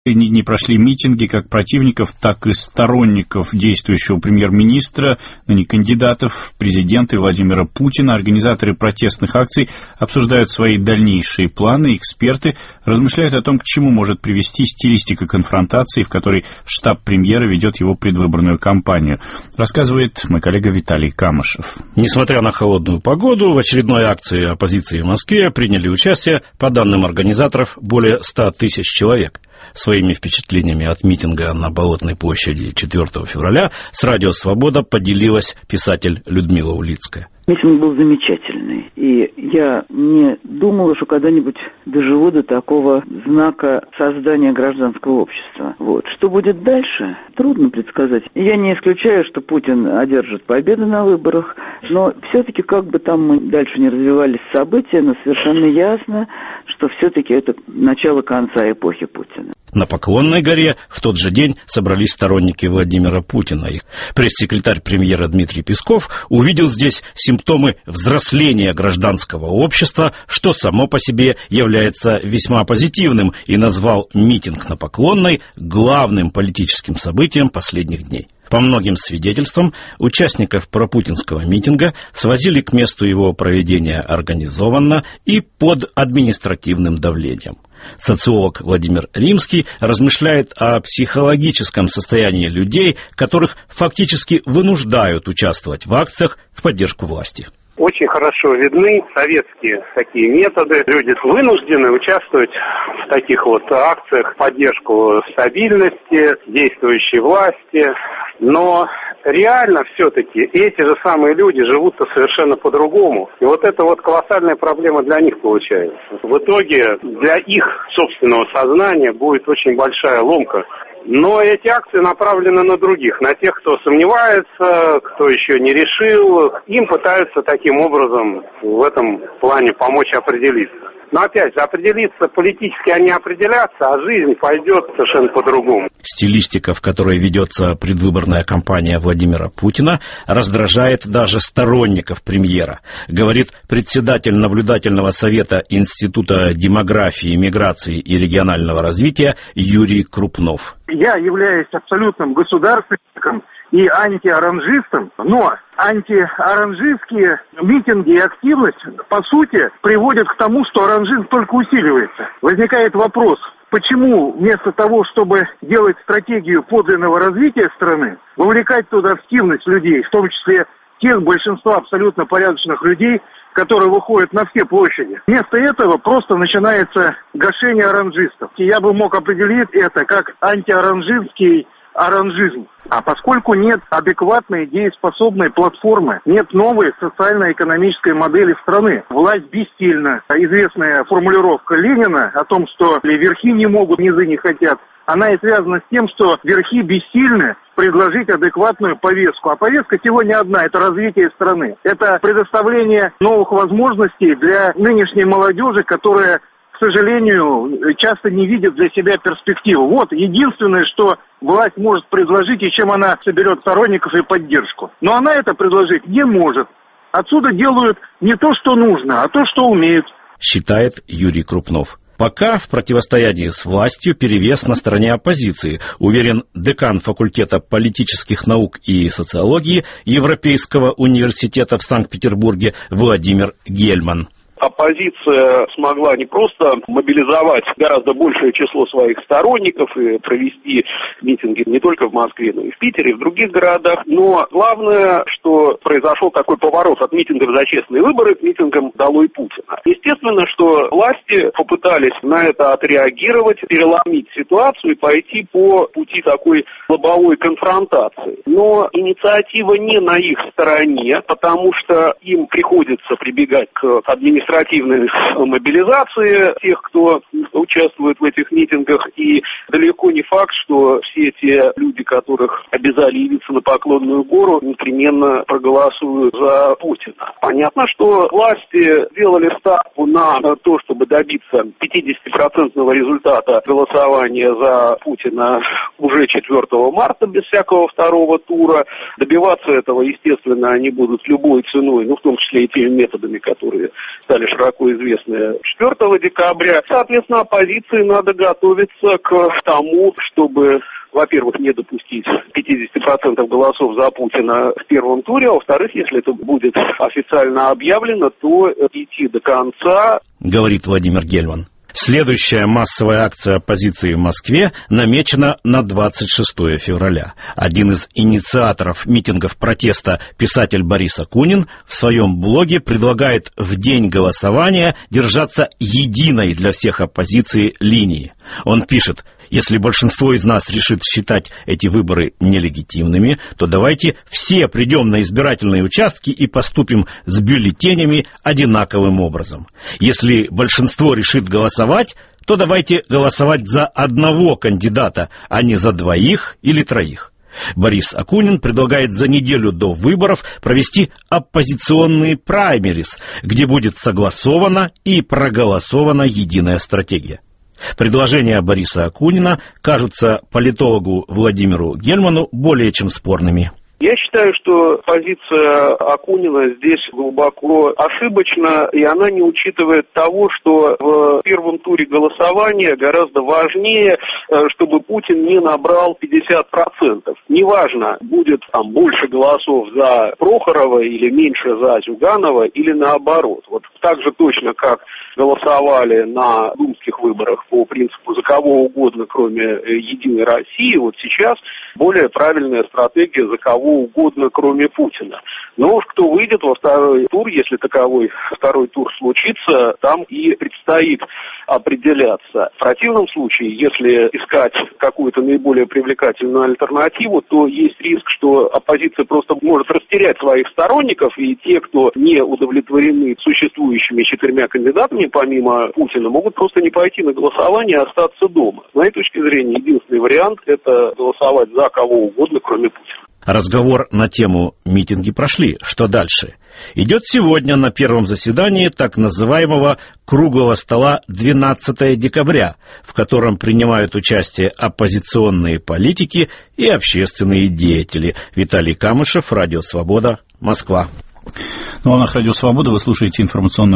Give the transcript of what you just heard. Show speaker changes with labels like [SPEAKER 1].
[SPEAKER 1] Не прошли митинги как противников, так и сторонников действующего премьер-министра, ныне кандидатов в президенты Владимира Путина. Организаторы протестных акций обсуждают свои дальнейшие планы. Эксперты размышляют о том, к чему может привести стилистика конфронтации, в которой штаб премьера ведет его предвыборную кампанию. Рассказывает мой коллега Виталий Камышев.
[SPEAKER 2] Несмотря на холодную погоду, в очередной акции оппозиции в Москве приняли участие, по данным организаторов, более 100 тысяч человек. Своими впечатлениями от митинга на Болотной площади 4 февраля с «Радио Свобода» поделилась писатель Людмила Улицкая.
[SPEAKER 3] Митинг был замечательный, и я не думала, что когда-нибудь доживу до такого знака создания гражданского общества. Что будет дальше, трудно предсказать. Я не исключаю, что Путин одержит победу на выборах, но все-таки, как бы там мы дальше не развивались события, но совершенно ясно, что все-таки это начало конца эпохи Путина.
[SPEAKER 2] На Поклонной горе в тот же день собрались сторонники Владимира Путина. Пресс-секретарь премьера Дмитрий Песков увидел здесь симптомы взросления гражданского общества, что само по себе является весьма позитивным, и назвал митинг на Поклонной главным политическим событием последних дней. По многим свидетельствам, участников пропутинского митинга свозили к месту его проведения организованно и под административным давлением. Социолог Владимир Римский размышляет о психологическом состоянии людей, которых фактически вынуждают участвовать в акциях в поддержку власти.
[SPEAKER 4] Очень хорошо видны советские такие методы. Люди вынуждены участвовать в таких акциях в поддержку стабильности, действующей власти. Но реально все-таки эти же самые люди живут-то совершенно по-другому. И это колоссальная проблема для них получается. В итоге для их собственного сознания будет очень большая ломка. Но эти акции направлены на других, на тех, кто сомневается, кто еще не решил. Им пытаются таким образом в этом плане помочь определиться. Но опять же, определиться политически они определятся, а жизнь пойдет совершенно по-другому.
[SPEAKER 2] Стилистика, в которой ведется предвыборная кампания Владимира Путина, раздражает даже сторонников премьера, говорит председатель наблюдательного совета Института демографии, миграции и регионального развития Юрий Крупнов.
[SPEAKER 5] Я являюсь абсолютным государственником и антиоранжистом, но антиоранжистские митинги и активность, по сути, приводят к тому, что оранжизм только усиливается. Возникает вопрос, почему вместо того, чтобы делать стратегию подлинного развития страны, вовлекать туда активность людей, в том числе тех большинства абсолютно порядочных людей, которые выходят на все площади. Вместо этого просто начинается гашение оранжистов. И я бы мог определить это как антиоранжистский оранжизм. А поскольку нет адекватной дееспособной платформы, нет новой социально-экономической модели страны, власть бессильна. Известная формулировка Ленина о том, что верхи не могут, низы не хотят, она и связана с тем, что верхи бессильны предложить адекватную повестку. А повестка сегодня одна – это развитие страны. Это предоставление новых возможностей для нынешней молодежи, которая, к сожалению, часто не видит для себя перспективу. Единственное, что власть может предложить, и чем она соберет сторонников и поддержку. Но она это предложить не может. Отсюда делают не то, что нужно, а то, что умеют.
[SPEAKER 2] Считает Юрий Крупнов. Пока в противостоянии с властью перевес на стороне оппозиции, уверен декан факультета политических наук и социологии Европейского университета в Санкт-Петербурге Владимир Гельман.
[SPEAKER 6] Оппозиция смогла не просто мобилизовать гораздо большее число своих сторонников и провести митинги не только в Москве, но и в Питере, и в других городах. Но главное, что произошел такой поворот от митингов за честные выборы к митингам «Долой Путина». Естественно, что власти попытались на это отреагировать, переломить ситуацию и пойти по пути такой лобовой конфронтации. Но инициатива не на их стороне, потому что им приходится прибегать к административной мобилизации тех, кто участвует в этих митингах, и далеко не факт, что все те люди, которых обязали явиться на Поклонную гору, непременно проголосуют за Путина. Понятно, что власти сделали ставку на то, чтобы добиться 50% результата голосования за Путина уже 4 марта без всякого второго тура. Добиваться этого, естественно, они будут любой ценой, в том числе и теми методами, которые стали широко известны 4 декабря. Соответственно, оппозиции надо готовиться к к тому, чтобы, во-первых, не допустить 50% голосов за Путина в первом туре, а во-вторых, если это будет официально объявлено, то идти до конца.
[SPEAKER 2] Говорит Владимир Гельман. Следующая массовая акция оппозиции в Москве намечена на 26 февраля. Один из инициаторов митингов протеста, писатель Борис Акунин, в своем блоге предлагает в день голосования держаться единой для всех оппозиции линии. Он пишет: если большинство из нас решит считать эти выборы нелегитимными, то давайте все придем на избирательные участки и поступим с бюллетенями одинаковым образом. Если большинство решит голосовать, то давайте голосовать за одного кандидата, а не за двоих или троих. Борис Акунин предлагает за неделю до выборов провести оппозиционные праймерис, где будет согласована и проголосована единая стратегия. Предложения Бориса Акунина кажутся политологу Владимиру Гельману более чем спорными.
[SPEAKER 6] Я считаю, что позиция Акунина здесь глубоко ошибочна, и она не учитывает того, что в первом туре голосования гораздо важнее, чтобы Путин не набрал 50%. Неважно, будет там больше голосов за Прохорова или меньше за Зюганова, или наоборот. Вот так же точно, как голосовали на думских выборах по принципу за кого угодно, кроме Единой России, вот сейчас более правильная стратегия за кого угодно, кроме Путина. Но уж кто выйдет во второй тур, если таковой второй тур случится, там и предстоит определяться. В противном случае, если искать какую-то наиболее привлекательную альтернативу, то есть риск, что оппозиция просто может растерять своих сторонников, и те, кто не удовлетворены существующими 4 кандидатами, помимо Путина, могут просто не пойти на голосование и остаться дома. С моей точки зрения, единственный вариант – это голосовать за кого угодно, кроме Путина.
[SPEAKER 2] Разговор на тему «Митинги прошли. Что дальше?» идет сегодня на первом заседании так называемого «Круглого стола 12 декабря», в котором принимают участие оппозиционные политики и общественные деятели. Виталий Камышев, Радио Свобода, Москва.
[SPEAKER 1] Ну а на Радио Свобода вы слушаете информационную